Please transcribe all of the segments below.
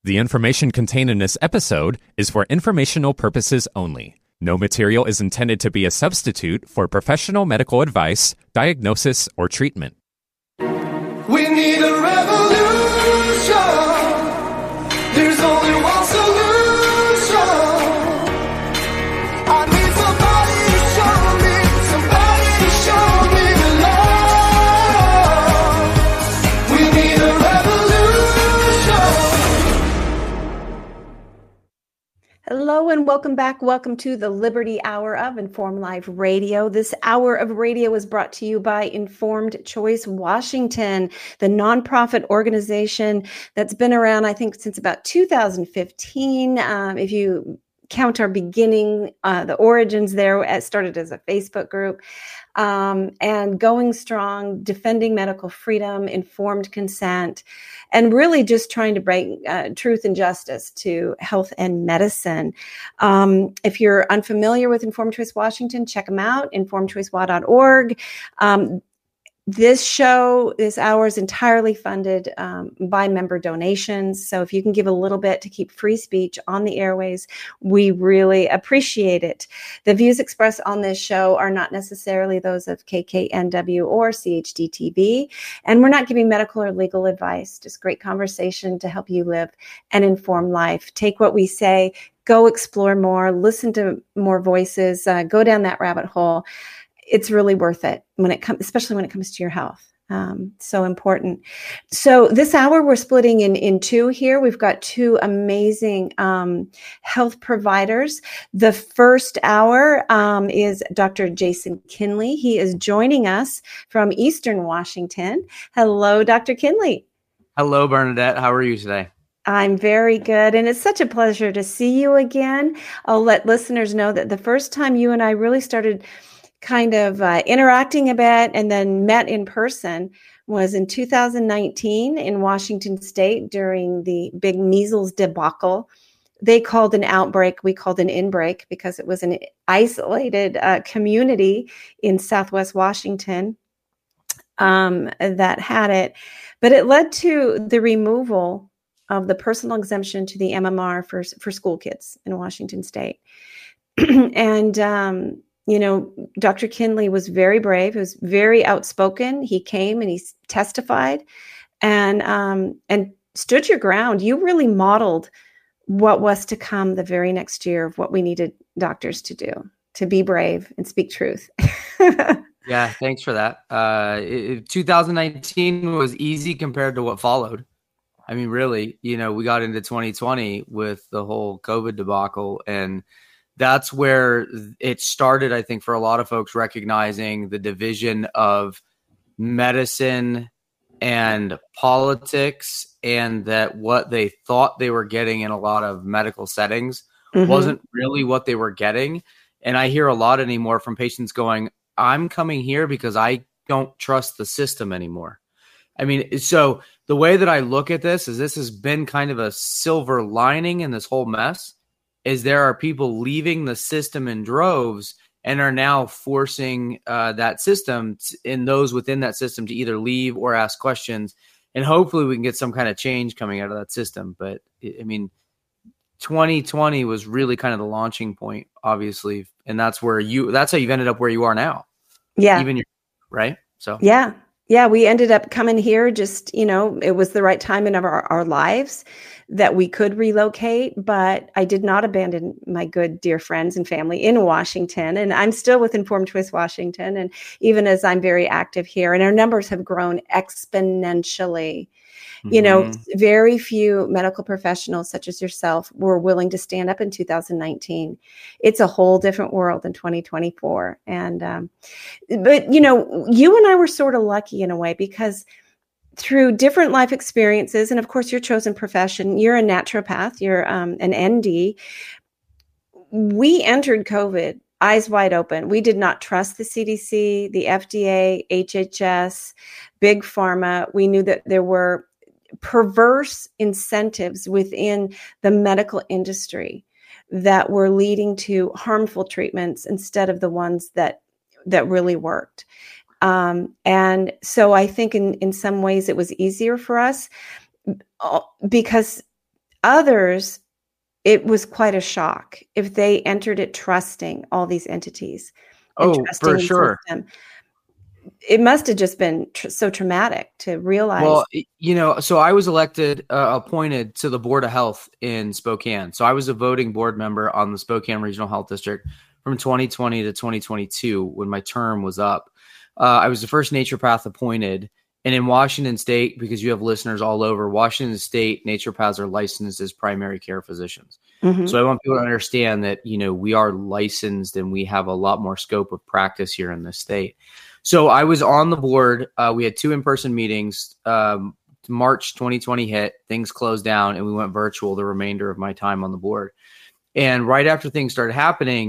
The information contained in this episode is for informational purposes only. No material is intended to be a substitute for professional medical advice, diagnosis, or treatment. We need a revolution. There's only one solution. I need somebody to show me the love. We need a revolution. Hello and welcome back. Welcome to the Liberty Hour of Informed Live Radio. This hour of radio is brought to you by Informed Choice Washington, the nonprofit organization that's been around, I think, since about 2015. If you count our beginning, the origins there, it started as a Facebook group. And going strong, defending medical freedom, informed consent, and really just trying to bring truth and justice to health and medicine. If you're unfamiliar with Informed Choice Washington, check them out, informedchoicewa.org. This hour is entirely funded by member donations. So if you can give a little bit to keep free speech on the airways, we really appreciate it. The views expressed on this show are not necessarily those of KKNW or CHD-TV, and we're not giving medical or legal advice, just great conversation to help you live an informed life. Take what we say, go explore more, listen to more voices, go down that rabbit hole. It's really worth it especially when it comes to your health. So important. So this hour we're splitting in two here. We've got two amazing health providers. The first hour is Dr. Jason Kinley. He is joining us from Eastern Washington. Hello, Dr. Kinley. Hello, Bernadette. How are you today? I'm very good. And it's such a pleasure to see you again. I'll let listeners know that the first time you and I really started kind of interacting a bit and then met in person was in 2019 in Washington State during the big measles debacle. They called an outbreak. We called an inbreak because it was an isolated community in Southwest Washington that had it. But it led to the removal of the personal exemption to the MMR for school kids in Washington State. And Dr. Kinley was very brave. He was very outspoken. He came and he testified and stood your ground. You really modeled what was to come the very next year of what we needed doctors to do, to be brave and speak truth. Yeah, thanks for that. 2019 was easy compared to what followed. I mean, really, we got into 2020 with the whole COVID debacle, and that's where it started, I think, for a lot of folks recognizing the division of medicine and politics, and that what they thought they were getting in a lot of medical settings wasn't really what they were getting. And I hear a lot anymore from patients going, I'm coming here because I don't trust the system anymore. I mean, so the way that I look at this is this has been kind of a silver lining in this whole mess. Is there are people leaving the system in droves and are now forcing that system and those within that system to either leave or ask questions. And hopefully we can get some kind of change coming out of that system. But I mean, 2020 was really kind of the launching point, obviously. And that's how you've ended up where you are now. Yeah. Right. So, yeah. We ended up coming here just, it was the right time in our lives that we could relocate, but I did not abandon my good, dear friends and family in Washington. And I'm still with Informed Choice Washington. And even as I'm very active here, and our numbers have grown exponentially. Very few medical professionals such as yourself were willing to stand up in 2019. It's a whole different world in 2024. And, but you and I were sort of lucky in a way because through different life experiences, and of course your chosen profession, you're a naturopath, you're an ND. We entered COVID eyes wide open. We did not trust the CDC, the FDA, HHS, Big Pharma. We knew that there were perverse incentives within the medical industry that were leading to harmful treatments instead of the ones that really worked. And so I think in some ways it was easier for us because others, it was quite a shock if they entered it trusting all these entities and Oh, trusting for the sure. system. It must have just been so traumatic to realize. Well, so I was appointed to the Board of Health in Spokane. So I was a voting board member on the Spokane Regional Health District from 2020 to 2022 when my term was up. I was the first naturopath appointed. And in Washington State, because you have listeners all over, Washington State naturopaths are licensed as primary care physicians. Mhm. So I want people to understand that, we are licensed and we have a lot more scope of practice here in this state. So I was on the board. We had 2 in-person meetings. March 2020 hit, things closed down, and we went virtual the remainder of my time on the board. And right after things started happening,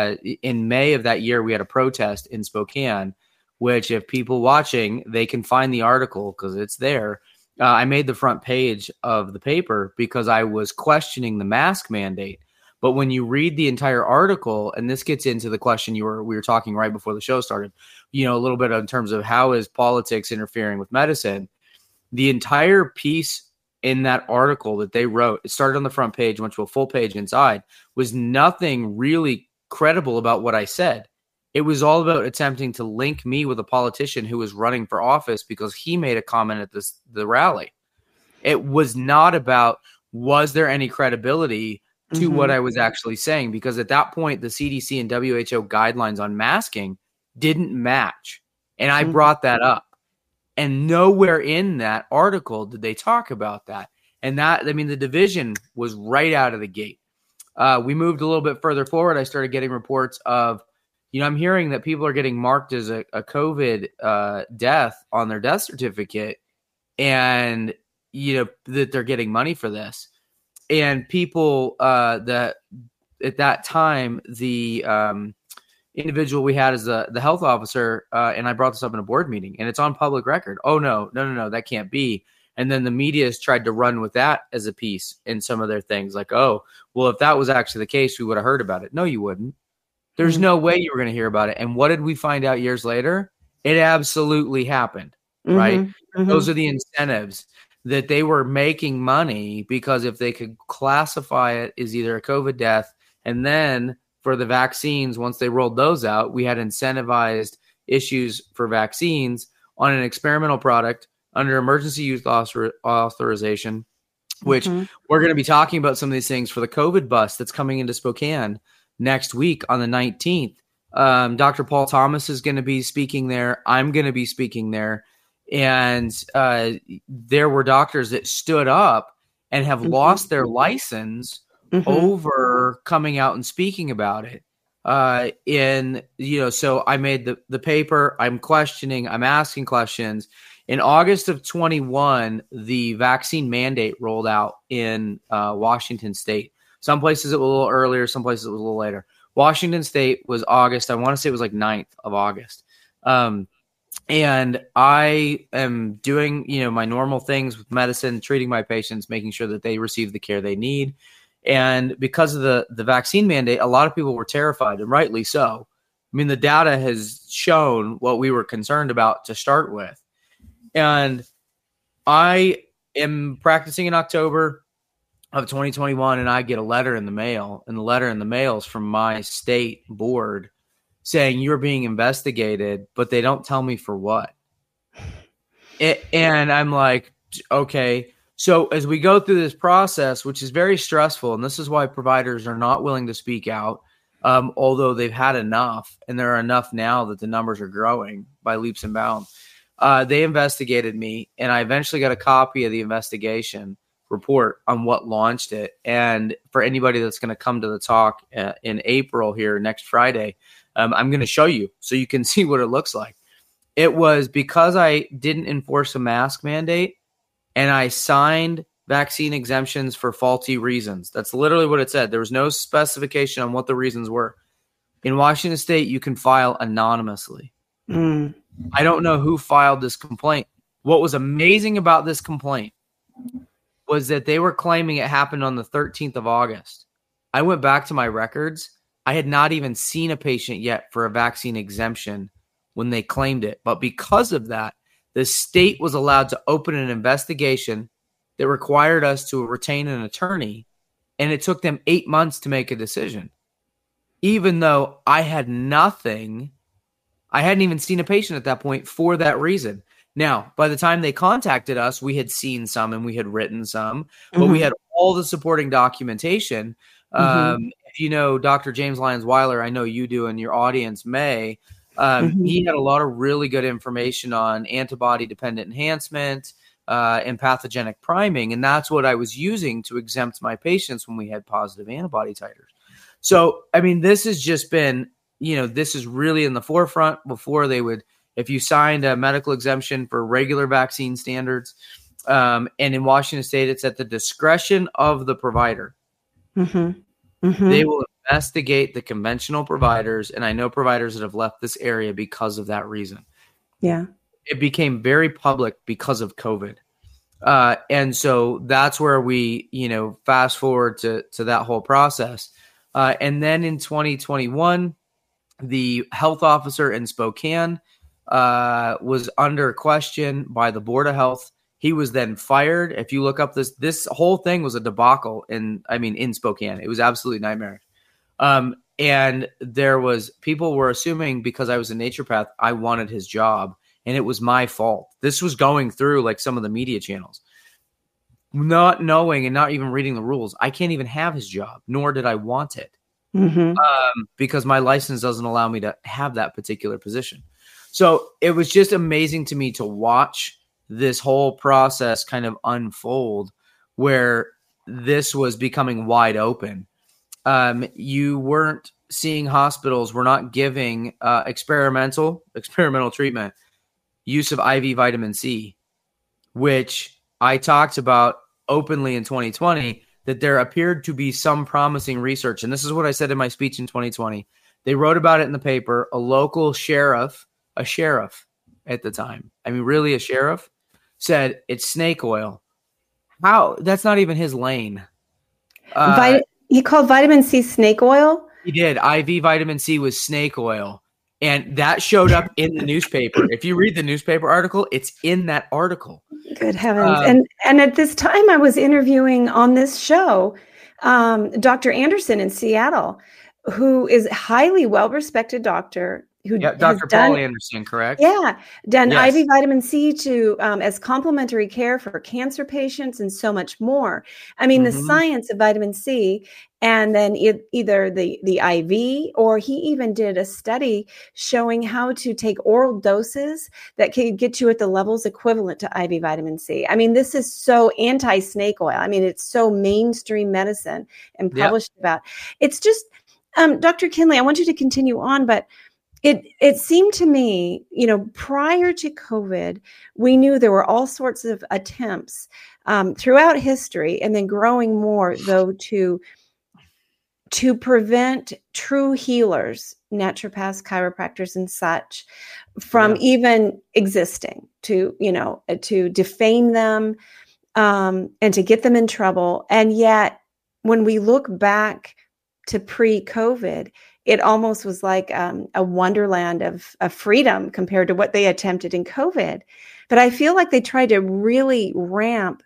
in May of that year, we had a protest in Spokane, which if people watching, they can find the article because it's there. I made the front page of the paper because I was questioning the mask mandate. But when you read the entire article, and this gets into the question we were talking right before the show started, a little bit in terms of how is politics interfering with medicine. The entire piece in that article that they wrote, it started on the front page, went to a full page inside, was nothing really credible about what I said. It was all about attempting to link me with a politician who was running for office because he made a comment at the rally. It was not about, was there any credibility to what I was actually saying? Because at that point, the CDC and WHO guidelines on masking didn't match. And I brought that up. And nowhere in that article did they talk about that. And the division was right out of the gate. We moved a little bit further forward. I started getting reports of, I'm hearing that people are getting marked as a COVID death on their death certificate, and, that they're getting money for this. And people that at that time, the individual we had as the health officer, and I brought this up in a board meeting, and it's on public record. Oh, no, that can't be. And then the media has tried to run with that as a piece in some of their things, like, oh, well, if that was actually the case, we would have heard about it. No, you wouldn't. There's no way you were going to hear about it. And what did we find out years later? It absolutely happened, right? Those are the incentives that they were making money because if they could classify it as either a COVID death, and then for the vaccines, once they rolled those out, we had incentivized issues for vaccines on an experimental product under emergency use authorization, which we're going to be talking about some of these things for the COVID bus that's coming into Spokane next week on the 19th. Dr. Paul Thomas is going to be speaking there. I'm going to be speaking there. And there were doctors that stood up and have lost their license over coming out and speaking about it. So I made the paper. I'm questioning. I'm asking questions. In August of 21, the vaccine mandate rolled out in Washington State. Some places it was a little earlier. Some places it was a little later. Washington State was August. I want to say it was like 9th of August. And I am doing, my normal things with medicine, treating my patients, making sure that they receive the care they need. And because of the vaccine mandate, a lot of people were terrified, and rightly so. I mean, the data has shown what we were concerned about to start with. And I am practicing in October of 2021, and I get a letter in the mail, and the letter in the mail is from my state board saying you're being investigated, but they don't tell me for what. And I'm like, okay. So as we go through this process, which is very stressful, and this is why providers are not willing to speak out, although they've had enough, and there are enough now that the numbers are growing by leaps and bounds. They investigated me, and I eventually got a copy of the investigation report on what launched it. And for anybody that's going to come to the talk in April here next Friday, I'm going to show you so you can see what it looks like. It was because I didn't enforce a mask mandate and I signed vaccine exemptions for faulty reasons. That's literally what it said. There was no specification on what the reasons were. In Washington State, you can file anonymously. I don't know who filed this complaint. What was amazing about this complaint was that they were claiming it happened on the 13th of August. I went back to my records. I had not even seen a patient yet for a vaccine exemption when they claimed it. But because of that, the state was allowed to open an investigation that required us to retain an attorney, and it took them 8 months to make a decision. Even though I had nothing, I hadn't even seen a patient at that point for that reason. Now, by the time they contacted us, we had seen some and we had written some, but we had all the supporting documentation. If you know Dr. James Lyons Weiler, I know you do, and your audience may. He had a lot of really good information on antibody-dependent enhancement and pathogenic priming, and that's what I was using to exempt my patients when we had positive antibody titers. So, I mean, this has just been, this is really in the forefront. Before they would, if you signed a medical exemption for regular vaccine standards, and in Washington State, it's at the discretion of the provider. They will investigate the conventional providers, and I know providers that have left this area because of that reason. Yeah. It became very public because of COVID. And so that's where we, fast forward to that whole process. And then in 2021, the health officer in Spokane was under question by the Board of Health. He was then fired. If you look up this whole thing was a debacle in Spokane. It was absolutely nightmarish. And people were assuming because I was a naturopath, I wanted his job, and it was my fault. This was going through like some of the media channels, not knowing and not even reading the rules. I can't even have his job, nor did I want it, because my license doesn't allow me to have that particular position. So it was just amazing to me to watch this whole process kind of unfold, where this was becoming wide open. You weren't seeing hospitals were not giving experimental treatment, use of IV vitamin C, which I talked about openly in 2020, that there appeared to be some promising research. And this is what I said in my speech in 2020. They wrote about it in the paper. A local sheriff, a at the time, really a sheriff, said it's snake oil. How? That's not even his lane. He called vitamin C snake oil? He did. IV vitamin C was snake oil. And that showed up in the newspaper. If you read the newspaper article, it's in that article. Good heavens. And at this time, I was interviewing on this show Dr. Anderson in Seattle, who is a highly well-respected doctor. Dr. Paul Anderson, correct? Yeah, done IV vitamin C to as complementary care for cancer patients and so much more. The science of vitamin C, and then either the IV, or he even did a study showing how to take oral doses that could get you at the levels equivalent to IV vitamin C. This is so anti-snake oil. It's so mainstream medicine and published about. It's just, Dr. Kinley, I want you to continue on, but It seemed to me, prior to COVID, we knew there were all sorts of attempts throughout history, and then growing more, though, to prevent true healers, naturopaths, chiropractors, and such, from even existing, to defame them and to get them in trouble. And yet, when we look back to pre-COVID, it almost was like a wonderland of freedom compared to what they attempted in COVID. But I feel like they tried to really ramp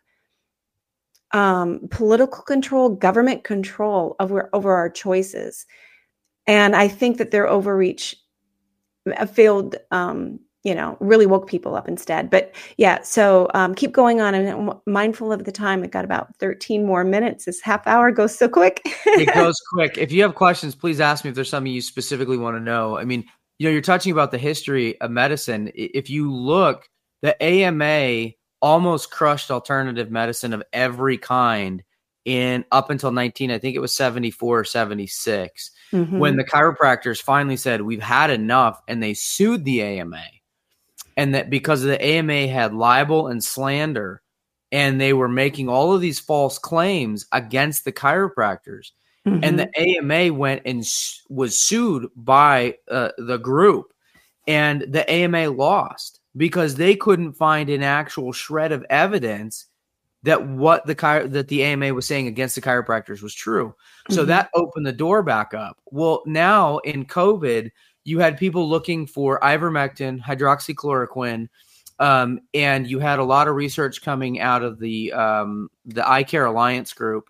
political control, government control over our choices. And I think that their overreach failed, really woke people up instead. But yeah, so keep going on. And mindful of the time, I've got about 13 more minutes. This half hour goes so quick. It goes quick. If you have questions, please ask me if there's something you specifically want to know. You're touching about the history of medicine. If you look, the AMA almost crushed alternative medicine of every kind up until I think it was 74 or 76, when the chiropractors finally said, we've had enough, and they sued the AMA. And that because the AMA had libel and slander, and they were making all of these false claims against the chiropractors. And the AMA went and was sued by the group, and the AMA lost because they couldn't find an actual shred of evidence that what that the AMA was saying against the chiropractors was true. So that opened the door back up. Well, now in COVID, you had people looking for ivermectin, hydroxychloroquine, And you had a lot of research coming out of the Eye Care Alliance group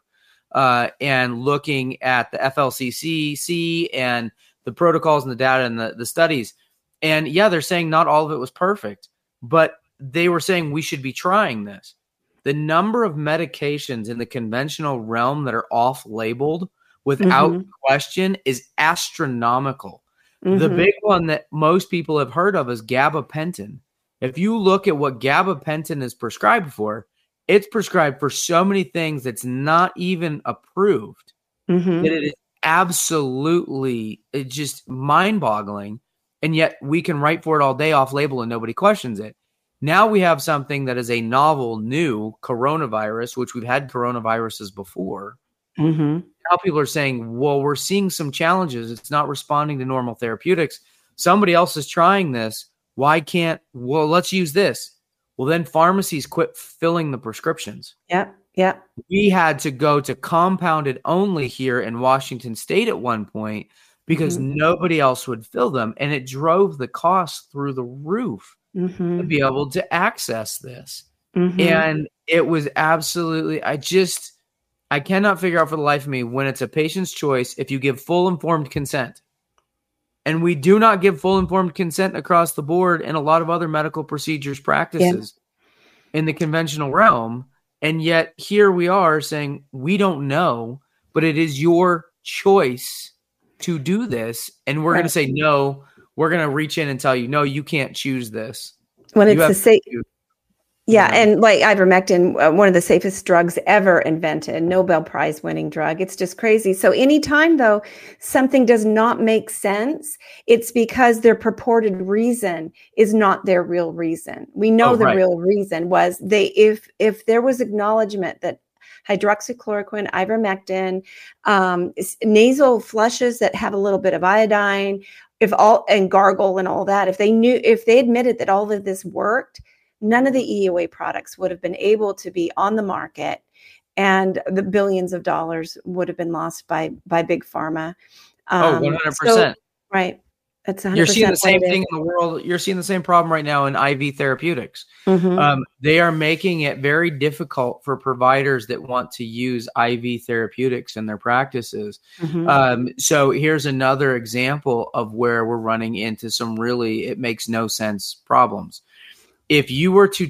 and looking at the FLCCC and the protocols and the data and the studies. And yeah, they're saying not all of it was perfect, but they were saying we should be trying this. The number of medications in the conventional realm that are off-labeled without question is astronomical. The big one that most people have heard of is gabapentin. If you look at what gabapentin is prescribed for, it's prescribed for so many things that's not even approved. That it is absolutely just mind-boggling. And yet we can write for it all day off label and nobody questions it. Now we have something that is a novel, new coronavirus, which we've had coronaviruses before. Now people are saying, well, we're seeing some challenges. It's not responding to normal therapeutics. Somebody else is trying this. Why can't, well, let's use this. Well, then pharmacies quit filling the prescriptions. Yeah. We had to go to compounded only here in Washington State at one point because nobody else would fill them. And it drove the cost through the roof to be able to access this. And it was absolutely, I cannot figure out for the life of me when it's a patient's choice if you give full informed consent. And we do not give full informed consent across the board in a lot of other medical procedures practices in the conventional realm. And yet here we are saying we don't know, but it is your choice to do this. And we're going to say, no, we're going to reach in and tell you, no, you can't choose this. When it's the safe. Yeah. And like ivermectin, one of the safest drugs ever invented, Nobel Prize winning drug. It's just crazy. So anytime though, something does not make sense, it's because their purported reason is not their real reason. We know real reason was if there was acknowledgement that hydroxychloroquine, ivermectin, nasal flushes that have a little bit of iodine, and gargle and all that, if they admitted that all of this worked, none of the EUA products would have been able to be on the market, and the billions of dollars would have been lost by big pharma. 100%. Right. That's 100%. You're seeing the same thing in the world. You're seeing the same problem right now in IV therapeutics. They are making it very difficult for providers that want to use IV therapeutics in their practices. So here's another example of where we're running into some really, it makes no sense problems. If you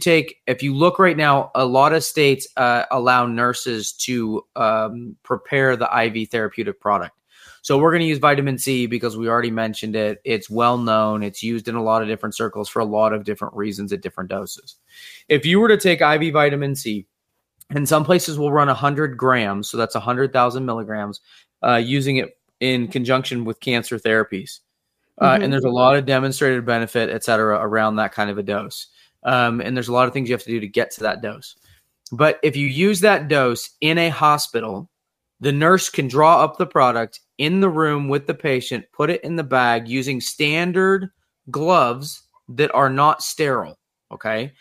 look right now, a lot of states allow nurses to prepare the IV therapeutic product. So we're going to use vitamin C because we already mentioned it. It's well known. It's used in a lot of different circles for a lot of different reasons at different doses. If you were to take IV vitamin C, and some places will run 100 grams, so that's 100,000 milligrams, using it in conjunction with cancer therapies. And there's a lot of demonstrated benefit, et cetera, around that kind of a dose. And there's a lot of things you have to do to get to that dose. But if you use that dose in a hospital, the nurse can draw up the product in the room with the patient, put it in the bag using standard gloves that are not sterile. Okay.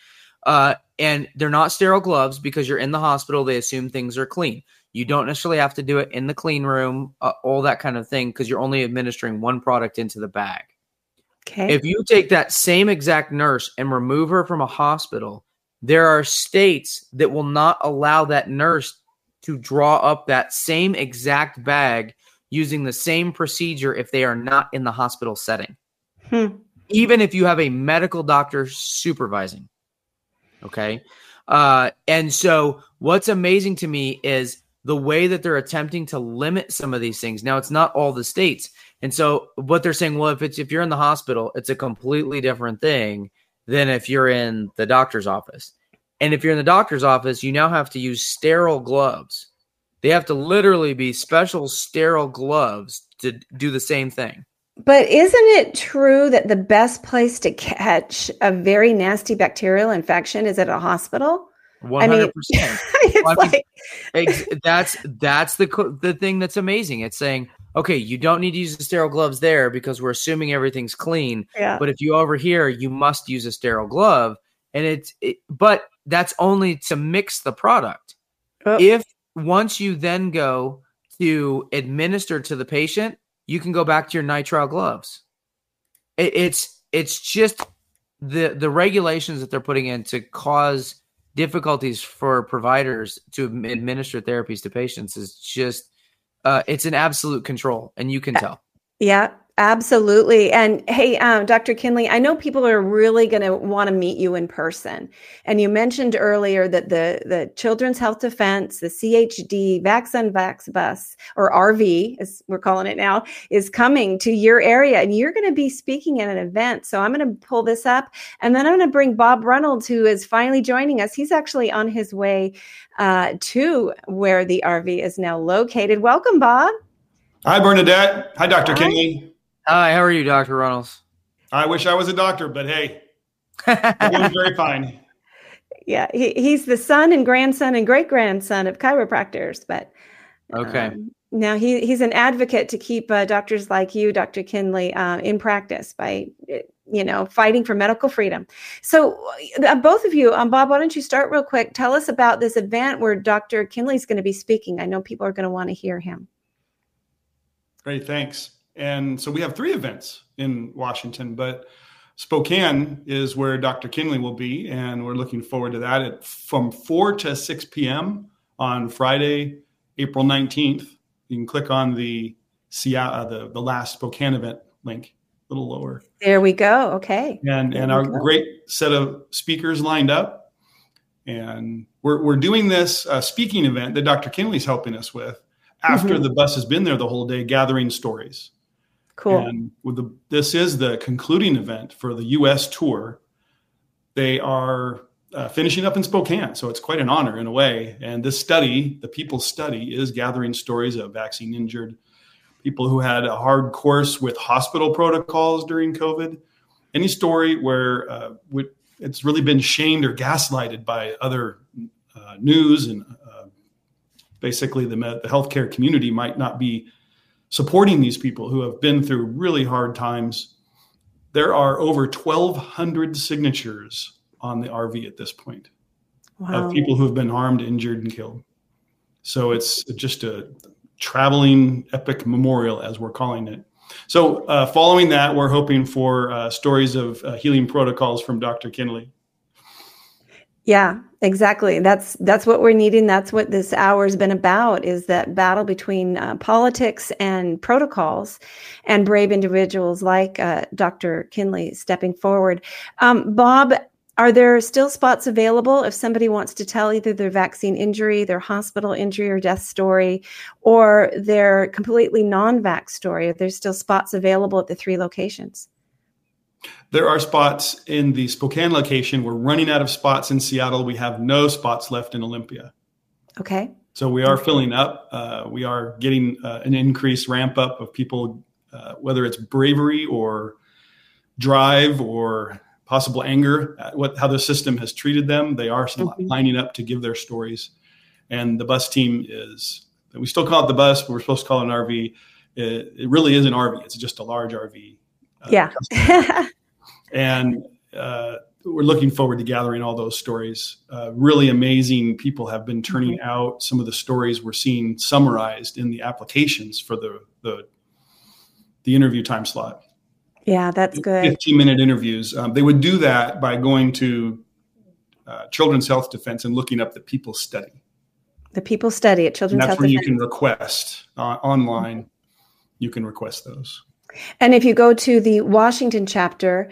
And they're not sterile gloves because you're in the hospital. They assume things are clean. You don't necessarily have to do it in the clean room, all that kind of thing, because you're only administering one product into the bag. Okay. If you take that same exact nurse and remove her from a hospital, there are states that will not allow that nurse to draw up that same exact bag using the same procedure if they are not in the hospital setting. Even if you have a medical doctor supervising. Okay. And so what's amazing to me is the way that they're attempting to limit some of these things. Now, it's not all the states. And so what they're saying, well, if you're in the hospital, it's a completely different thing than if you're in the doctor's office. And if you're in the doctor's office, you now have to use sterile gloves. They have to literally be special sterile gloves to do the same thing. But isn't it true that the best place to catch a very nasty bacterial infection is at a hospital? 100%. That's the thing that's amazing. It's saying, okay, you don't need to use the sterile gloves there because we're assuming everything's clean. Yeah. But if you over here, you must use a sterile glove. And but that's only to mix the product. If once you then go to administer to the patient, you can go back to your nitrile gloves. It's just the regulations that they're putting in to cause difficulties for providers to administer therapies to patients is just it's an absolute control, and you can tell. Yeah, absolutely. And hey, Dr. Kinley, I know people are really going to want to meet you in person. And you mentioned earlier that the Children's Health Defense, the CHD, Vax Unvax Bus, or RV, as we're calling it now, is coming to your area. And you're going to be speaking at an event. So I'm going to pull this up. And then I'm going to bring Bob Reynolds, who is finally joining us. He's actually on his way to where the RV is now located. Welcome, Bob. Hi, Bernadette. Hi, Dr. Kinley. Hi, how are you, Dr. Reynolds? I wish I was a doctor, but hey, I'm doing very fine. Yeah, he's the son and grandson and great-grandson of chiropractors, but okay. Now he's an advocate to keep doctors like you, Dr. Kinley, in practice by, fighting for medical freedom. So both of you, Bob, why don't you start real quick? Tell us about this event where Dr. Kinley's going to be speaking. I know people are going to want to hear him. Great, thanks. And so we have 3 events in Washington, but Spokane is where Dr. Kinley will be, and we're looking forward to that from 4 to 6 p.m. on Friday, April 19th. You can click on the last Spokane event link, a little lower. There we go. Okay. And our great set of speakers lined up. And we're doing this speaking event that Dr. Kinley's helping us with after the bus has been there the whole day, gathering stories. Cool. And this is the concluding event for the U.S. tour. They are finishing up in Spokane, so it's quite an honor in a way. And this study, the People's Study, is gathering stories of vaccine-injured people who had a hard course with hospital protocols during COVID. Any story where it's really been shamed or gaslighted by other news and basically the healthcare community might not be supporting these people who have been through really hard times. There are over 1,200 signatures on the RV at this point. Wow. Of people who have been harmed, injured, and killed. So it's just a traveling epic memorial, as we're calling it. So following that, we're hoping for stories of healing protocols from Dr. Kinley. Yeah, exactly. That's what we're needing. That's what this hour has been about, is that battle between politics and protocols, and brave individuals like Dr. Kinley stepping forward. Bob, are there still spots available if somebody wants to tell either their vaccine injury, their hospital injury or death story, or their completely non-vax story? Are there still spots available at the 3 locations? There are spots in the Spokane location. We're running out of spots in Seattle. We have no spots left in Olympia. Okay. So we are filling up. We are getting an increased ramp up of people, whether it's bravery or drive or possible anger at how the system has treated them. They are lining up to give their stories. And the bus team we still call it the bus, but we're supposed to call it an RV. It really is an RV. It's just a large RV. Yeah. And we're looking forward to gathering all those stories. Really amazing people have been turning out. Some of the stories we're seeing summarized in the applications for the interview time slot. Yeah, that's good. 15-minute interviews. They would do that by going to Children's Health Defense and looking up the People's Study. The People's Study at Children's Health Defense. That's where you can request online. You can request those. And if you go to the Washington chapter,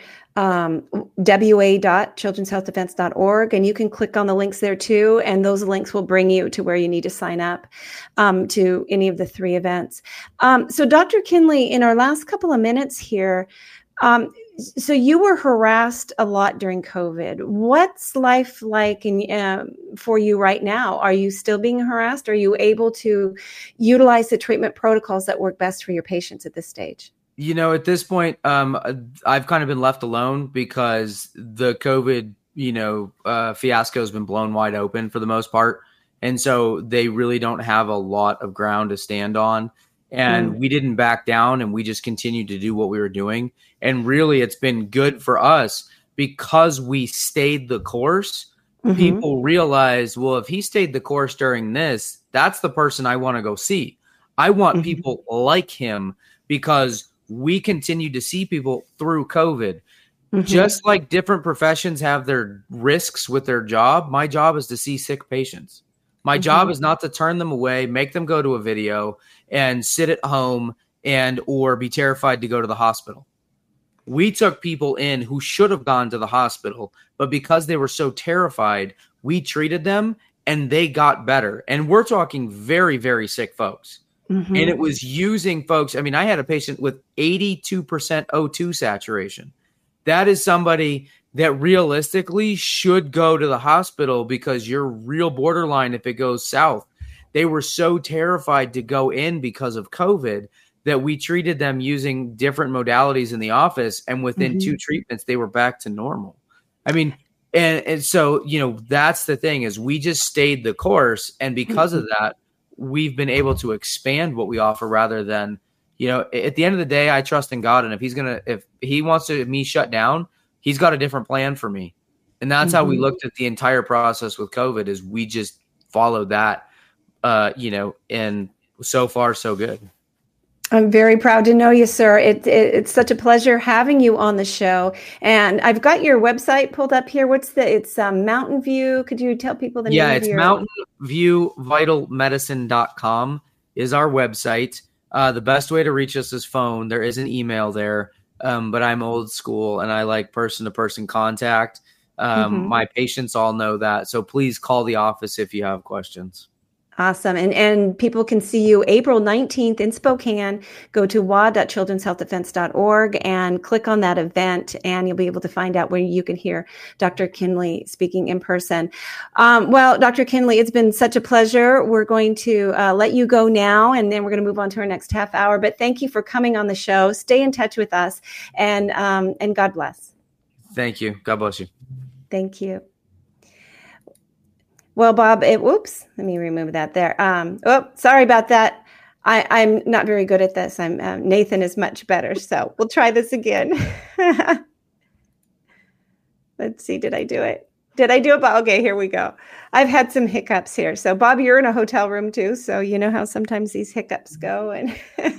wa.childrenshealthdefense.org, and you can click on the links there too, and those links will bring you to where you need to sign up to any of the 3 events. So Dr. Kinley, in our last couple of minutes here, so you were harassed a lot during COVID. What's life like for you right now? Are you still being harassed? Are you able to utilize the treatment protocols that work best for your patients at this stage? At this point, I've kind of been left alone because the COVID, fiasco has been blown wide open for the most part. And so they really don't have a lot of ground to stand on. And we didn't back down, and we just continued to do what we were doing. And really, it's been good for us because we stayed the course. People realize, well, if he stayed the course during this, that's the person I want to go see. I want people like him because we continued to see people through COVID. Just like different professions have their risks with their job, my job is to see sick patients. My job is not to turn them away, make them go to a video and sit at home and or be terrified to go to the hospital. We took people in who should have gone to the hospital, but because they were so terrified, we treated them and they got better. And we're talking very, very sick folks. And it was using folks. I mean, I had a patient with 82% O2 saturation. That is somebody that realistically should go to the hospital because you're real borderline if it goes south. They were so terrified to go in because of COVID that we treated them using different modalities in the office. And within 2 treatments, they were back to normal. I mean, and so, that's the thing is we just stayed the course. And because of that, we've been able to expand what we offer rather than, at the end of the day, I trust in God. And if he wants me shut down, he's got a different plan for me. And that's how we looked at the entire process with COVID is we just followed that, and so far so good. I'm very proud to know you, sir. It's such a pleasure having you on the show. And I've got your website pulled up here. It's Mountain View. Could you tell people the name of your... Yeah, it's mountainviewvitalmedicine.com is our website. The best way to reach us is phone. There is an email there, but I'm old school and I like person-to-person contact. My patients all know that. So please call the office if you have questions. Awesome. And people can see you April 19th in Spokane. Go to wa.childrenshealthdefense.org and click on that event, and you'll be able to find out where you can hear Dr. Kinley speaking in person. Well, Dr. Kinley, it's been such a pleasure. We're going to let you go now, and then we're going to move on to our next half hour. But thank you for coming on the show. Stay in touch with us, and God bless. Thank you. God bless you. Thank you. Well, Bob, whoops, let me remove that there. Sorry about that. I'm not very good at this. Nathan is much better. So we'll try this again. Let's see. Did I do it? Bob? Okay, here we go. I've had some hiccups here. So Bob, you're in a hotel room too. So you know how sometimes these hiccups go. And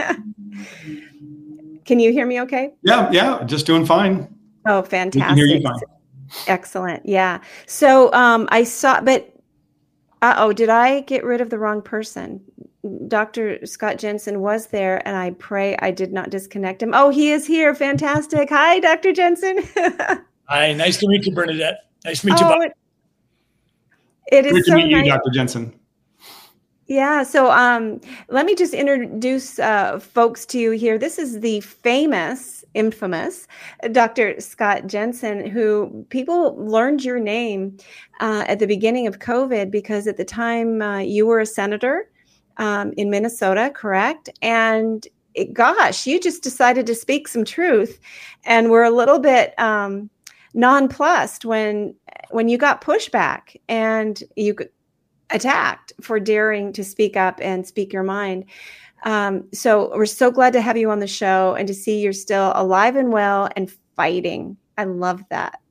can you hear me okay? Yeah. Just doing fine. Oh, fantastic. We can hear you fine. Excellent. Yeah. So I saw, but did I get rid of the wrong person? Dr. Scott Jensen was there, and I pray I did not disconnect him. Oh, he is here. Fantastic. Hi, Dr. Jensen. Hi. Nice to meet you, Bernadette. Nice to meet you, Bob. It is Great so to meet nice. you, Dr. Jensen. Yeah. So let me just introduce folks to you here. This is the infamous Dr. Scott Jensen, who people learned your name at the beginning of COVID because at the time you were a senator in Minnesota, correct? And you just decided to speak some truth, and we're a little bit nonplussed when you got pushback and you attacked for daring to speak up and speak your mind. So we're so glad to have you on the show and to see you're still alive and well and fighting. I love that.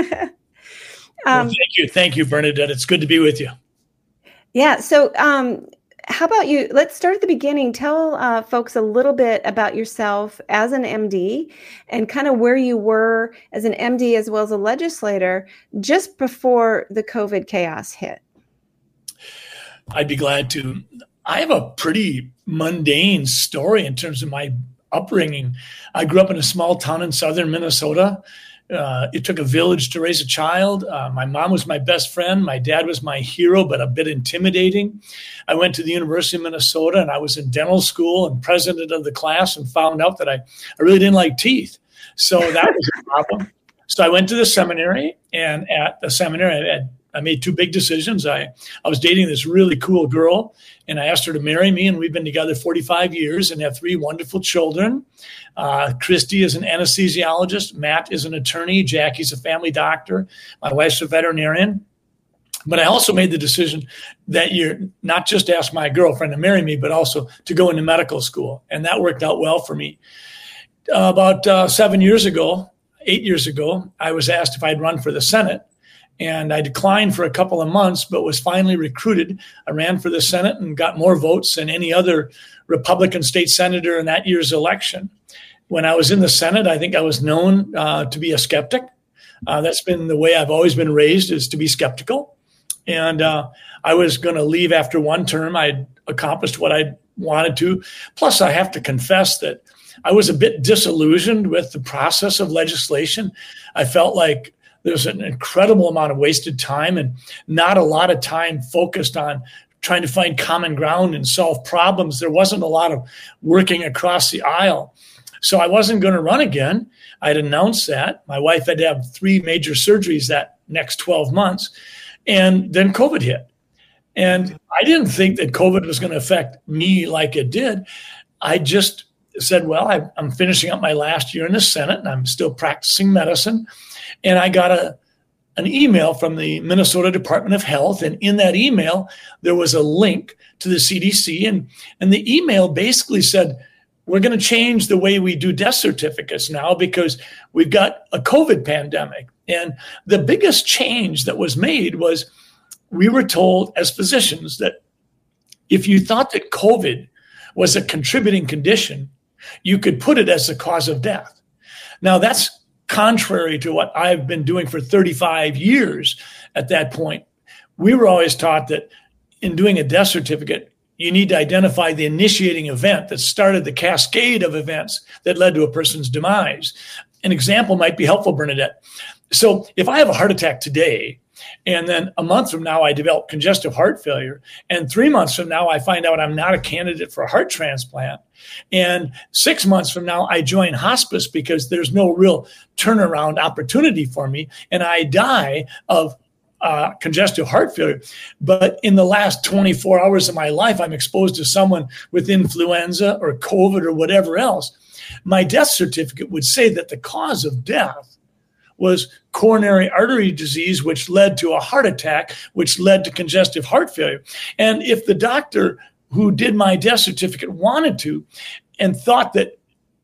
Well, thank you, Bernadette. It's good to be with you. Yeah. So how about you? Let's start at the beginning. Tell folks a little bit about yourself as an MD and kind of where you were as an MD as well as a legislator just before the COVID chaos hit. I'd be glad to. I have a pretty mundane story in terms of my upbringing. I grew up in a small town in southern Minnesota. It took a village to raise a child. My mom was my best friend. My dad was my hero, but a bit intimidating. I went to the University of Minnesota, and I was in dental school and president of the class and found out that I really didn't like teeth. So that was a problem. So I went to the seminary, and at the seminary, I made 2 big decisions. I was dating this really cool girl, and I asked her to marry me, and we've been together 45 years and have 3 wonderful children. Christy is an anesthesiologist. Matt is an attorney. Jackie's a family doctor. My wife's a veterinarian. But I also made the decision that year not just to ask my girlfriend to marry me, but also to go into medical school, and that worked out well for me. About 8 years ago, I was asked if I'd run for the Senate. And I declined for a couple of months, but was finally recruited. I ran for the Senate and got more votes than any other Republican state senator in that year's election. When I was in the Senate, I think I was known to be a skeptic. That's been the way I've always been raised, is to be skeptical. And I was going to leave after one term. I'd accomplished what I wanted to. Plus, I have to confess that I was a bit disillusioned with the process of legislation. I felt like there's an incredible amount of wasted time and not a lot of time focused on trying to find common ground and solve problems. There wasn't a lot of working across the aisle. So I wasn't going to run again. I'd announced that. My wife had to have 3 major surgeries that next 12 months. And then COVID hit. And I didn't think that COVID was going to affect me like it did. I just said, well, I'm finishing up my last year in the Senate, and I'm still practicing medicine. And I got an email from the Minnesota Department of Health. And in that email, there was a link to the CDC. And the email basically said, we're going to change the way we do death certificates now because we've got a COVID pandemic. And the biggest change that was made was we were told as physicians that if you thought that COVID was a contributing condition, you could put it as the cause of death. Now, that's contrary to what I've been doing for 35 years at that point. We were always taught that in doing a death certificate, you need to identify the initiating event that started the cascade of events that led to a person's demise. An example might be helpful, Bernadette. So if I have a heart attack today, and then a month from now I develop congestive heart failure, and 3 months from now I find out I'm not a candidate for a heart transplant, and 6 months from now I join hospice because there's no real turnaround opportunity for me, and I die of congestive heart failure. But in the last 24 hours of my life, I'm exposed to someone with influenza or COVID or whatever else. My death certificate would say that the cause of death was coronary artery disease, which led to a heart attack, which led to congestive heart failure. And if the doctor who did my death certificate wanted to and thought that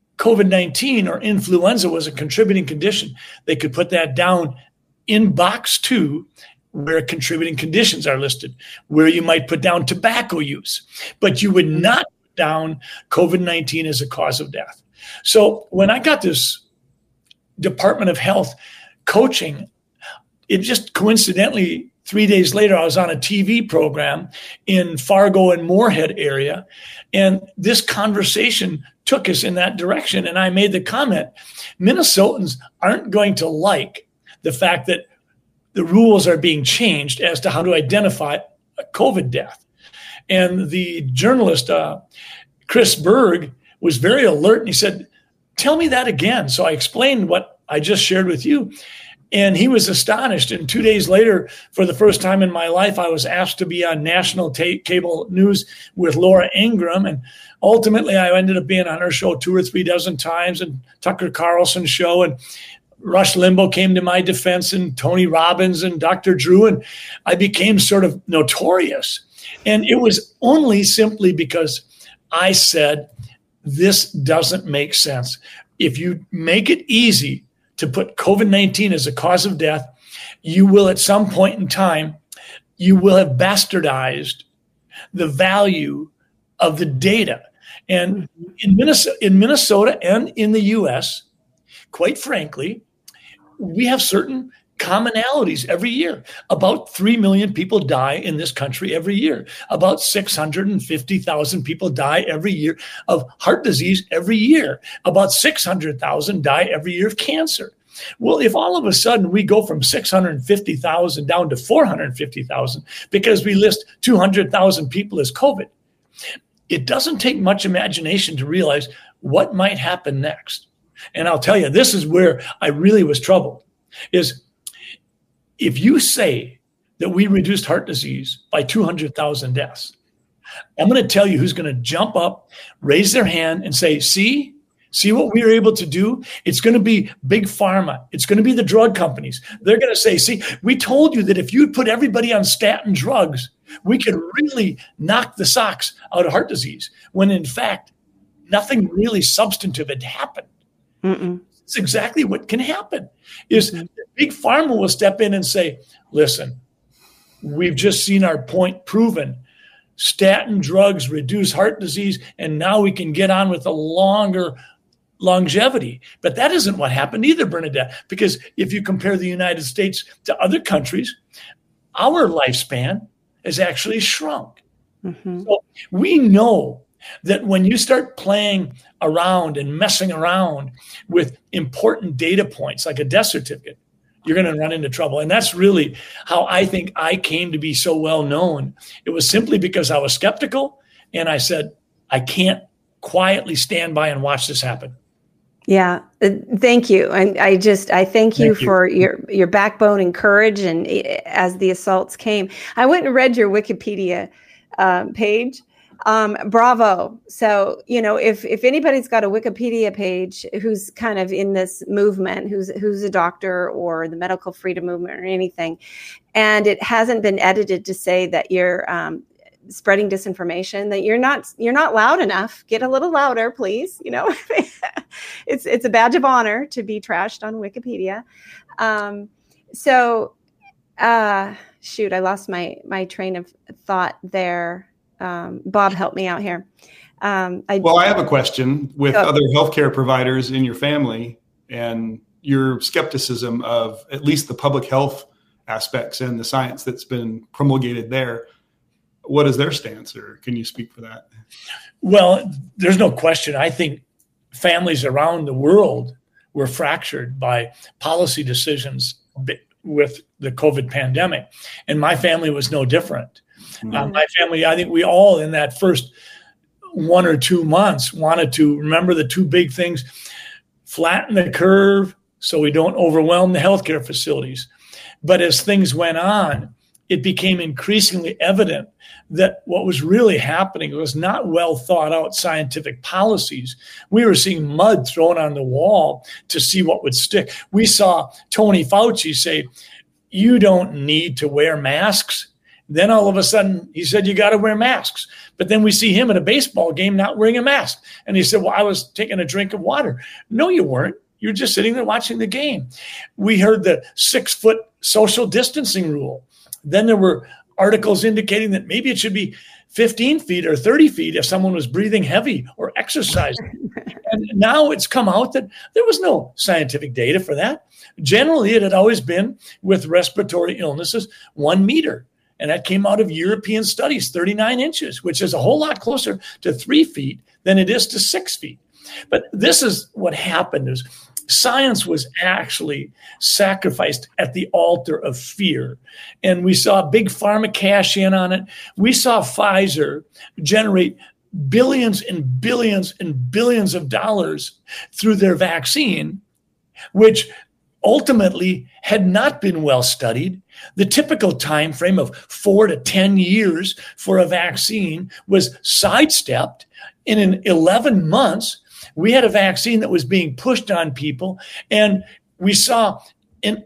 COVID-19 or influenza was a contributing condition, they could put that down in box 2, where contributing conditions are listed, where you might put down tobacco use, but you would not put down COVID-19 as a cause of death. So when I got this Department of Health coaching, it just coincidentally, 3 days later, I was on a TV program in Fargo and Moorhead area, and this conversation took us in that direction. And I made the comment, Minnesotans aren't going to like the fact that the rules are being changed as to how to identify a COVID death. And the journalist, Chris Berg, was very alert, and he said, tell me that again. So I explained what I just shared with you. And he was astonished. And 2 days later, for the first time in my life, I was asked to be on national cable news with Laura Ingraham. And ultimately, I ended up being on her show 2 or 3 dozen times, and Tucker Carlson's show. And Rush Limbaugh came to my defense, and Tony Robbins and Dr. Drew. And I became sort of notorious. And it was only simply because I said, this doesn't make sense. If you make it easy to put COVID-19 as a cause of death, you will at some point in time, you will have bastardized the value of the data. And in Minnesota and in the U.S., quite frankly, we have certain commonalities every year. About 3 million people die in this country every year. About 650,000 people die every year of heart disease every year. About 600,000 die every year of cancer. Well, if all of a sudden we go from 650,000 down to 450,000 because we list 200,000 people as COVID, it doesn't take much imagination to realize what might happen next. And I'll tell you, this is where I really was troubled, is if you say that we reduced heart disease by 200,000 deaths, I'm going to tell you who's going to jump up, raise their hand, and say, see what we were able to do? It's going to be big pharma. It's going to be the drug companies. They're going to say, see, we told you that if you put everybody on statin drugs, we could really knock the socks out of heart disease, when in fact, nothing really substantive had happened. It's exactly what can happen, is big pharma will step in and say, listen, we've just seen our point proven. Statin drugs reduce heart disease, and now we can get on with a longer longevity. But that isn't what happened either, Bernadette, because if you compare the United States to other countries, our lifespan has actually shrunk. Mm-hmm. So we know that when you start playing around and messing around with important data points like a death certificate, you're going to run into trouble. And that's really how I think I came to be so well known. It was simply because I was skeptical, and I said, I can't quietly stand by and watch this happen. Yeah, thank you. And I thank you for your backbone and courage. And as the assaults came, I went and read your Wikipedia page. Bravo. So, if anybody's got a Wikipedia page who's kind of in this movement, who's a doctor or the medical freedom movement or anything, and it hasn't been edited to say that you're spreading disinformation, that you're not loud enough, get a little louder, please. It's a badge of honor to be trashed on Wikipedia. Shoot, I lost my train of thought there. Bob, help me out here. I have a question with other healthcare providers in your family and your skepticism of at least the public health aspects and the science that's been promulgated there. What is their stance, or can you speak for that? Well, there's no question. I think families around the world were fractured by policy decisions with the COVID pandemic, and my family was no different. Mm-hmm. My family, I think we all in that first 1 or 2 months wanted to remember the two big things: flatten the curve so we don't overwhelm the healthcare facilities. But as things went on, it became increasingly evident that what was really happening was not well thought out scientific policies. We were seeing mud thrown on the wall to see what would stick. We saw Tony Fauci say, you don't need to wear masks. Then all of a sudden he said, you got to wear masks. But then we see him at a baseball game not wearing a mask. And he said, well, I was taking a drink of water. No, you weren't. You're just sitting there watching the game. We heard the 6-foot social distancing rule. Then there were articles indicating that maybe it should be 15 feet or 30 feet if someone was breathing heavy or exercising. And now it's come out that there was no scientific data for that. Generally, it had always been with respiratory illnesses 1 meter. And that came out of European studies, 39 inches, which is a whole lot closer to 3 feet than it is to 6 feet. But this is what happened is science was actually sacrificed at the altar of fear. And we saw big pharma cash in on it. We saw Pfizer generate billions and billions and billions of dollars through their vaccine, which ultimately had not been well studied. The typical time frame of 4 to 10 years for a vaccine was sidestepped. In 11 months, we had a vaccine that was being pushed on people, and we saw an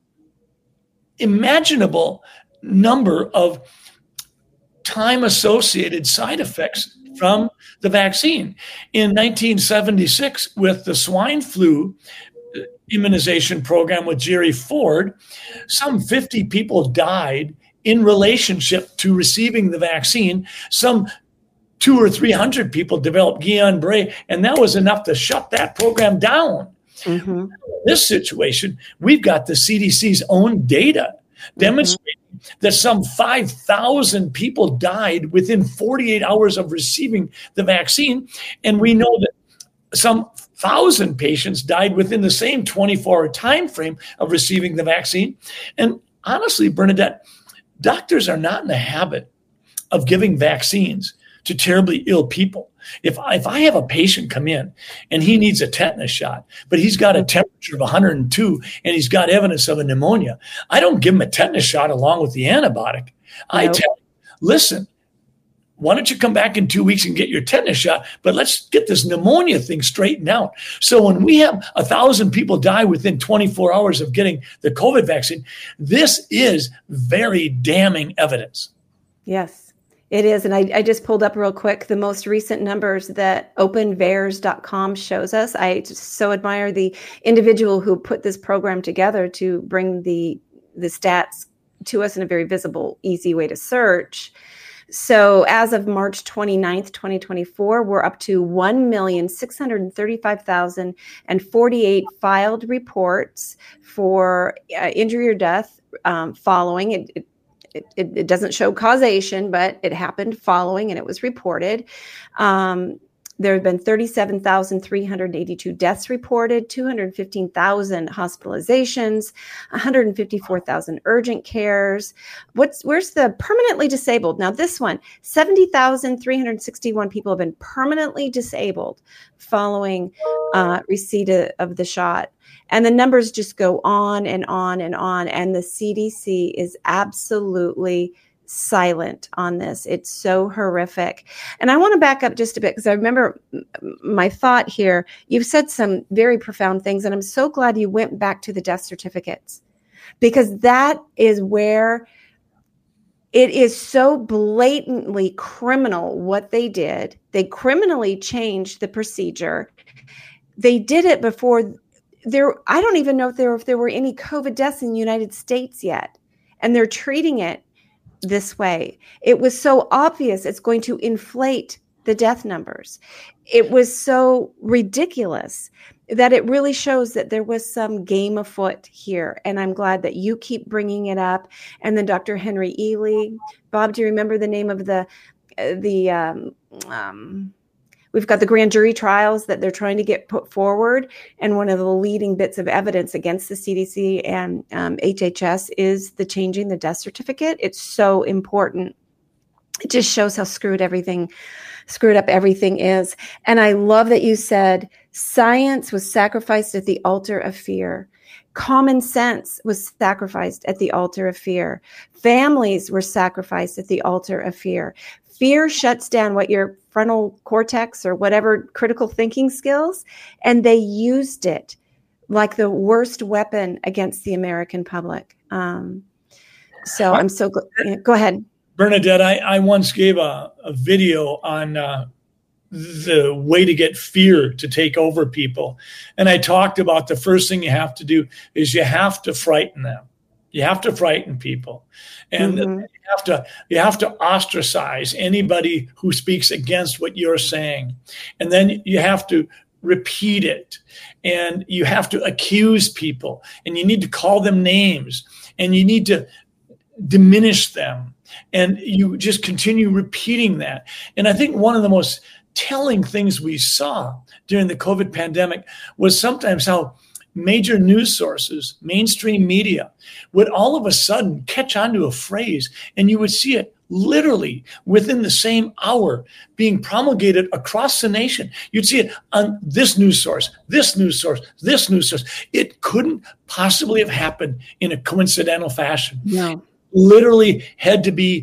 unimaginable number of time-associated side effects from the vaccine. In 1976, with the swine flu immunization program with Jerry Ford, some 50 people died in relationship to receiving the vaccine. Some 200 or 300 people developed Guillain-Barré, and that was enough to shut that program down. Mm-hmm. In this situation, we've got the CDC's own data demonstrating that some 5,000 people died within 48 hours of receiving the vaccine, and we know that some 1,000 patients died within the same 24-hour time frame of receiving the vaccine. And honestly, Bernadette, doctors are not in the habit of giving vaccines to terribly ill people. If I have a patient come in and he needs a tetanus shot, but he's got a temperature of 102 and he's got evidence of a pneumonia, I don't give him a tetanus shot along with the antibiotic. I tell him, listen, why don't you come back in 2 weeks and get your tetanus shot? But let's get this pneumonia thing straightened out. So when we have 1,000 people die within 24 hours of getting the COVID vaccine, this is very damning evidence. Yes. It is. And I just pulled up real quick the most recent numbers that openvaers.com shows us. I just so admire the individual who put this program together to bring the stats to us in a very visible, easy way to search. So as of March 29th, 2024, we're up to 1,635,048 filed reports for injury or death following it. It doesn't show causation, but it happened following and it was reported. There have been 37,382 deaths reported, 215,000 hospitalizations, 154,000 urgent cares. Where's the permanently disabled? Now this one, 70,361 people have been permanently disabled following receipt of the shot. And the numbers just go on and on and on. And the CDC is absolutely silent on this. It's so horrific. And I want to back up just a bit because I remember my thought here. You've said some very profound things, and I'm so glad you went back to the death certificates, because that is where it is so blatantly criminal what they did. They criminally changed the procedure. They did it before I don't even know if there were any COVID deaths in the United States yet, and they're treating it this way. It was so obvious it's going to inflate the death numbers. It was so ridiculous that it really shows that there was some game afoot here. And I'm glad that you keep bringing it up. And then Dr. Henry Ealy. Bob, do you remember the name of we've got the grand jury trials that they're trying to get put forward. And one of the leading bits of evidence against the CDC and HHS is the changing the death certificate. It's so important. It just shows how screwed up everything is. And I love that you said science was sacrificed at the altar of fear. Common sense was sacrificed at the altar of fear. Families were sacrificed at the altar of fear. Fear shuts down what your frontal cortex or whatever critical thinking skills, and they used it like the worst weapon against the American public. So I'm so go ahead. Bernadette, I once gave a video on the way to get fear to take over people. And I talked about the first thing you have to do is you have to frighten them. You have to frighten people. And you have to ostracize anybody who speaks against what you're saying. And then you have to repeat it. And you have to accuse people. And you need to call them names. And you need to diminish them. And you just continue repeating that. And I think one of the most telling things we saw during the COVID pandemic was sometimes how major news sources, mainstream media, would all of a sudden catch on to a phrase, and you would see it literally within the same hour being promulgated across the nation. You'd see it on this news source, this news source, this news source. It couldn't possibly have happened in a coincidental fashion. No. Literally had to be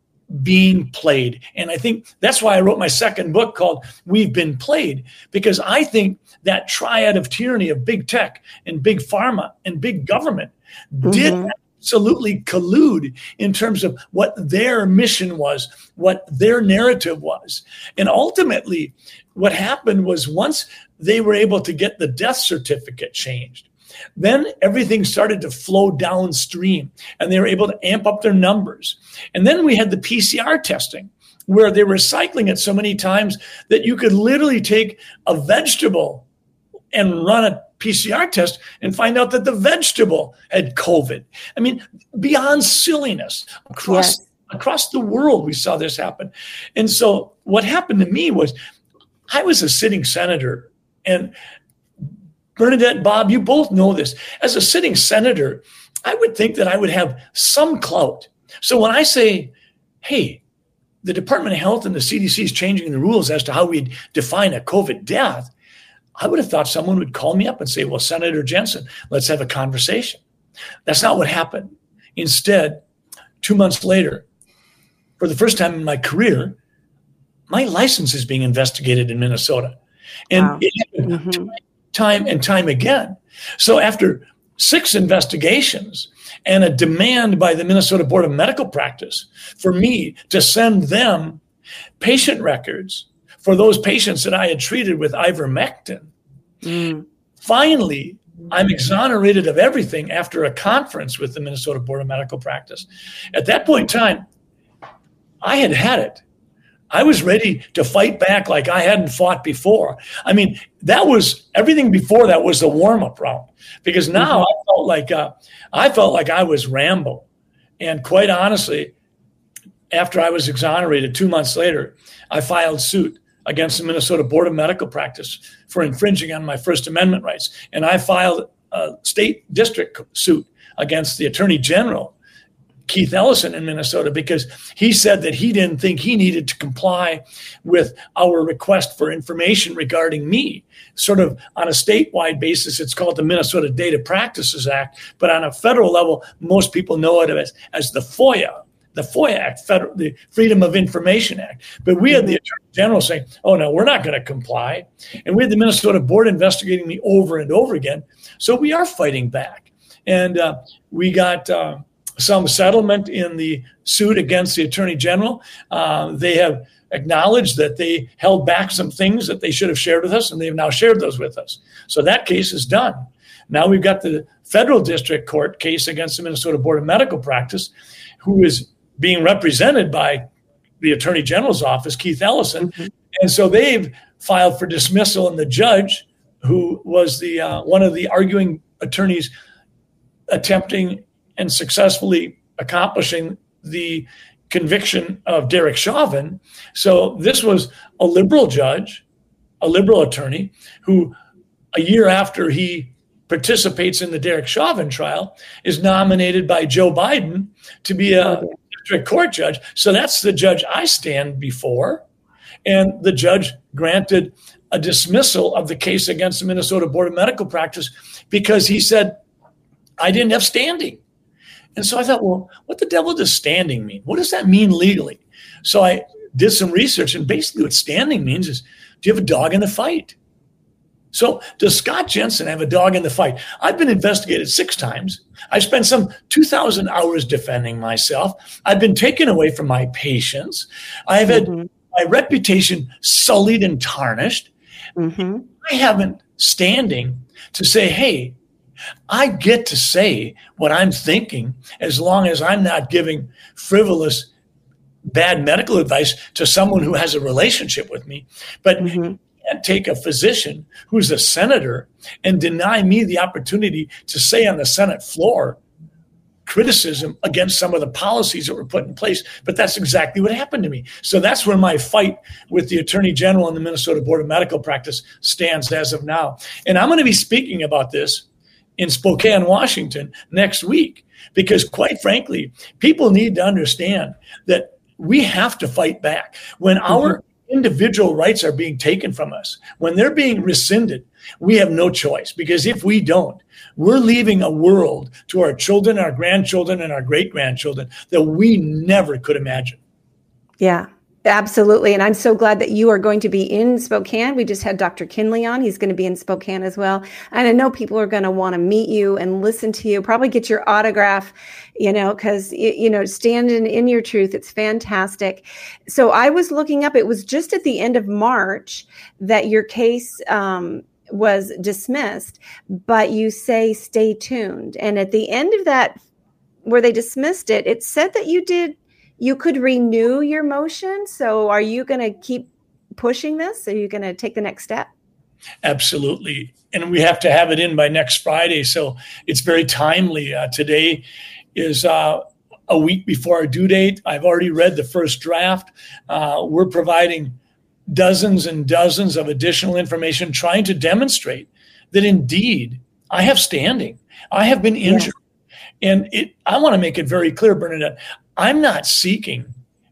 being played. And I think that's why I wrote my second book called We've Been Played, because I think that triad of tyranny of big tech and big pharma and big government did absolutely collude in terms of what their mission was, what their narrative was. And ultimately, what happened was once they were able to get the death certificate changed, then everything started to flow downstream and they were able to amp up their numbers. And then we had the PCR testing where they were cycling it so many times that you could literally take a vegetable and run a PCR test and find out that the vegetable had COVID. I mean, beyond silliness. Across the world, we saw this happen. And so what happened to me was I was a sitting senator, and Bernadette, Bob, you both know this. As a sitting senator, I would think that I would have some clout. So when I say, hey, the Department of Health and the CDC is changing the rules as to how we define a COVID death, I would have thought someone would call me up and say, well, Senator Jensen, let's have a conversation. That's not what happened. Instead, 2 months later, for the first time in my career, my license is being investigated in Minnesota. And it happened time and time again. So after 6 investigations and a demand by the Minnesota Board of Medical Practice for me to send them patient records for those patients that I had treated with ivermectin, finally, I'm exonerated of everything after a conference with the Minnesota Board of Medical Practice. At that point in time, I had it. I was ready to fight back like I hadn't fought before. I mean, that was everything before that was the warm-up round, because now I felt like I was Rambo. And quite honestly, after I was exonerated 2 months later, I filed suit against the Minnesota Board of Medical Practice for infringing on my First Amendment rights. And I filed a state district suit against the Attorney General, Keith Ellison, in Minnesota, because he said that he didn't think he needed to comply with our request for information regarding me. Sort of on a statewide basis, it's called the Minnesota Data Practices Act, but on a federal level, most people know it as the FOIA Act, the Freedom of Information Act. But we had the Attorney General saying, oh, no, we're not going to comply. And we had the Minnesota Board investigating me over and over again. So we are fighting back. And we got some settlement in the suit against the Attorney General. They have acknowledged that they held back some things that they should have shared with us, and they have now shared those with us. So that case is done. Now we've got the federal district court case against the Minnesota Board of Medical Practice, who is being represented by the Attorney General's office, Keith Ellison. And so they've filed for dismissal, and the judge, who was the one of the arguing attorneys attempting and successfully accomplishing the conviction of Derek Chauvin. So this was a liberal judge, a liberal attorney, who a year after he participates in the Derek Chauvin trial is nominated by Joe Biden to be a district court judge. So that's the judge I stand before. And the judge granted a dismissal of the case against the Minnesota Board of Medical Practice because he said, I didn't have standing. And so I thought, well, what the devil does standing mean? What does that mean legally? So I did some research, and basically what standing means is, do you have a dog in the fight? So does Scott Jensen have a dog in the fight? I've been investigated 6 times. I spent some 2,000 hours defending myself. I've been taken away from my patients. I've had my reputation sullied and tarnished. I haven't standing to say, hey, I get to say what I'm thinking as long as I'm not giving frivolous, bad medical advice to someone who has a relationship with me. But you can't take a physician who's a senator and deny me the opportunity to say on the Senate floor criticism against some of the policies that were put in place. But that's exactly what happened to me. So that's where my fight with the Attorney General and the Minnesota Board of Medical Practice stands as of now. And I'm going to be speaking about this in Spokane, Washington next week, because quite frankly, people need to understand that we have to fight back. When our individual rights are being taken from us, when they're being rescinded, we have no choice, because if we don't, we're leaving a world to our children, our grandchildren, and our great-grandchildren that we never could imagine. Yeah. Absolutely. And I'm so glad that you are going to be in Spokane. We just had Dr. Kinley on. He's going to be in Spokane as well. And I know people are going to want to meet you and listen to you, probably get your autograph, because, standing in your truth. It's fantastic. So I was looking up, it was just at the end of March that your case was dismissed, but you say stay tuned. And at the end of that, where they dismissed it, it said that you could renew your motion. So are you going to keep pushing this? Are you going to take the next step? Absolutely. And we have to have it in by next Friday. So it's very timely. Today is a week before our due date. I've already read the first draft. We're providing dozens and dozens of additional information, trying to demonstrate that indeed I have standing. I have been injured. Yeah. And I want to make it very clear, Bernadette, I'm not seeking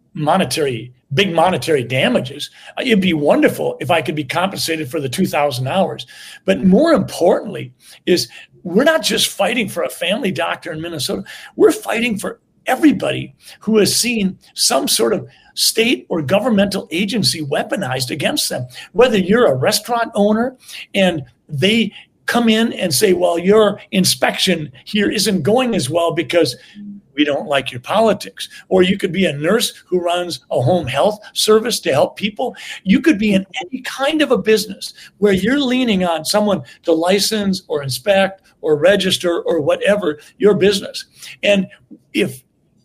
big monetary damages. It'd be wonderful if I could be compensated for the 2,000 hours. But more importantly is we're not just fighting for a family doctor in Minnesota. We're fighting for everybody who has seen some sort of state or governmental agency weaponized against them. Whether you're a restaurant owner and they come in and say, well, your inspection here isn't going as well because we don't like your politics. Or you could be a nurse who runs a home health service to help people. You could be in any kind of a business where you're leaning on someone to license or inspect or register or whatever your business. And if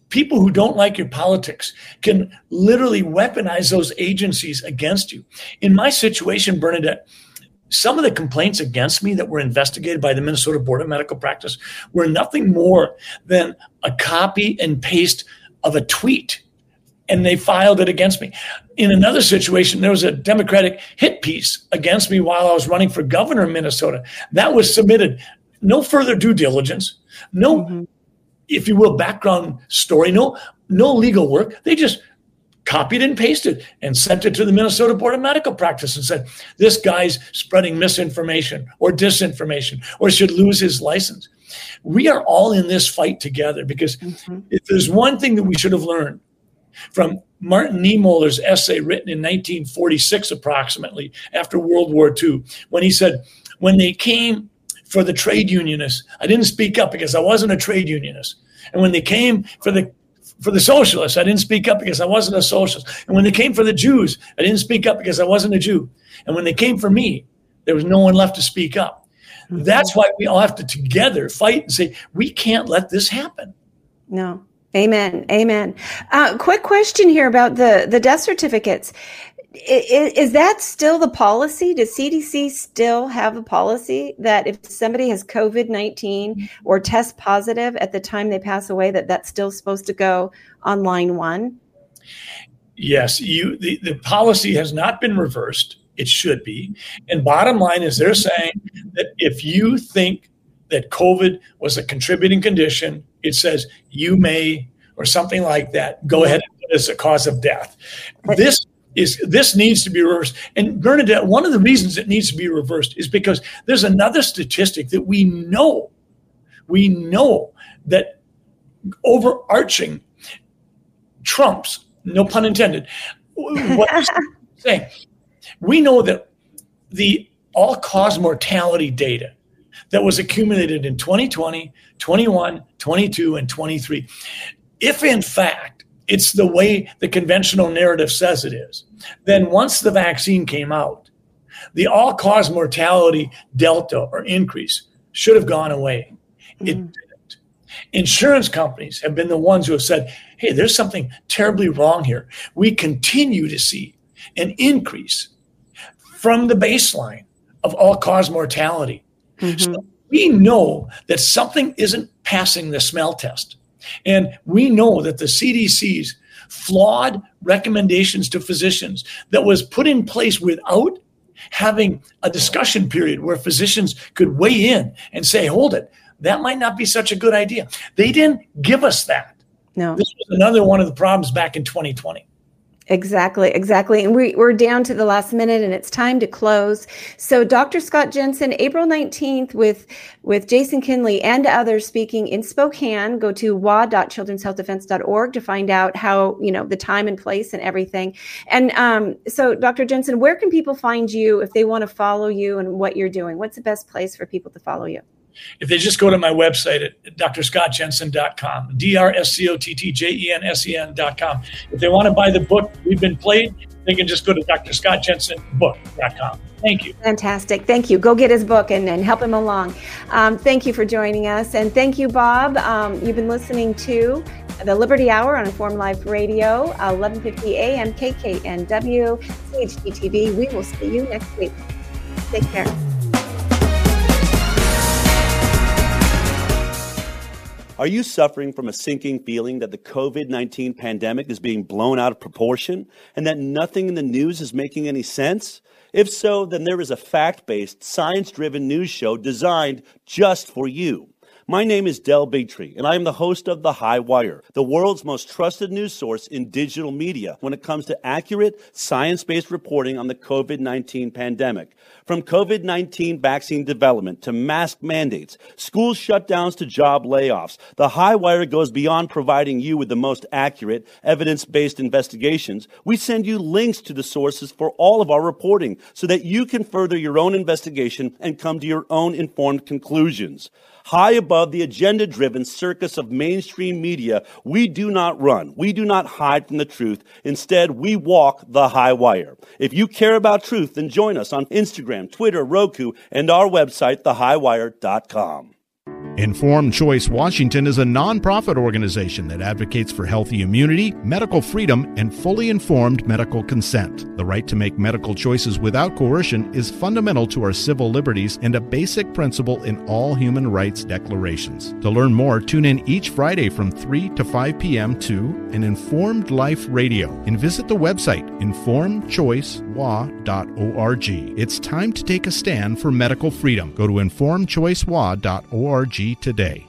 people who don't like your politics can literally weaponize those agencies against you. In my situation, Bernadette, some of the complaints against me that were investigated by the Minnesota Board of Medical Practice were nothing more than a copy and paste of a tweet, and they filed it against me. In another situation, there was a Democratic hit piece against me while I was running for governor in Minnesota. That was submitted. No further due diligence, no, if you will, background story, no legal work. They just copied and pasted and sent it to the Minnesota Board of Medical Practice and said, this guy's spreading misinformation or disinformation or should lose his license. We are all in this fight together because if there's one thing that we should have learned from Martin Niemöller's essay written in 1946, approximately after World War II, when he said, when they came for the trade unionists, I didn't speak up because I wasn't a trade unionist. And when they came for the socialists, I didn't speak up because I wasn't a socialist. And when they came for the Jews, I didn't speak up because I wasn't a Jew. And when they came for me, there was no one left to speak up. That's why we all have to together fight and say, we can't let this happen. No. Amen. Amen. Quick question here about the death certificates. Is that still the policy? Does CDC still have a policy that if somebody has COVID-19 or test positive at the time they pass away, that's still supposed to go on line 1? Yes, the policy has not been reversed. It should be. And bottom line is they're saying that if you think that COVID was a contributing condition, it says you may, or something like that, go ahead and put it as a cause of death. This needs to be reversed. And Bernadette, one of the reasons it needs to be reversed is because there's another statistic that we know that overarching trumps, no pun intended, what I'm saying. We know that the all-cause mortality data that was accumulated in 2020, 21, 22, and 23, if in fact it's the way the conventional narrative says it is, then once the vaccine came out, the all-cause mortality delta or increase should have gone away. It didn't. Insurance companies have been the ones who have said, hey, there's something terribly wrong here. We continue to see an increase from the baseline of all-cause mortality. So we know that something isn't passing the smell test. And we know that the CDC's flawed recommendations to physicians that was put in place without having a discussion period where physicians could weigh in and say, hold it, that might not be such a good idea. They didn't give us that. No. This was another one of the problems back in 2020. Exactly. And we're down to the last minute and it's time to close. So Dr. Scott Jensen, April 19th with Jason Kinley and others speaking in Spokane. Go to wa.childrenshealthdefense.org to find out how, the time and place and everything. And so Dr. Jensen, where can people find you if they want to follow you and what you're doing? What's the best place for people to follow you? If they just go to my website at drscottjensen.com, DrScottJensen.com. If they want to buy the book, We've Been Played, they can just go to drscottjensenbook.com. Thank you. Fantastic. Thank you. Go get his book and help him along. Thank you for joining us. And thank you, Bob. You've been listening to the Liberty Hour on Inform Live Radio, 1150 AM KKNW, CHD-TV. We will see you next week. Take care. Are you suffering from a sinking feeling that the COVID-19 pandemic is being blown out of proportion and that nothing in the news is making any sense? If so, then there is a fact-based, science-driven news show designed just for you. My name is Del Bigtree, and I am the host of The High Wire, the world's most trusted news source in digital media when it comes to accurate, science-based reporting on the COVID-19 pandemic. From COVID-19 vaccine development to mask mandates, school shutdowns to job layoffs, The High Wire goes beyond providing you with the most accurate, evidence-based investigations. We send you links to the sources for all of our reporting so that you can further your own investigation and come to your own informed conclusions. High above the agenda-driven circus of mainstream media, we do not run. We do not hide from the truth. Instead, we walk the high wire. If you care about truth, then join us on Instagram, Twitter, Roku, and our website, thehighwire.com. Informed Choice Washington is a nonprofit organization that advocates for healthy immunity, medical freedom, and fully informed medical consent. The right to make medical choices without coercion is fundamental to our civil liberties and a basic principle in all human rights declarations. To learn more, tune in each Friday from 3 to 5 p.m. to An Informed Life Radio and visit the website informedchoicewa.org. It's time to take a stand for medical freedom. Go to informedchoicewa.org today.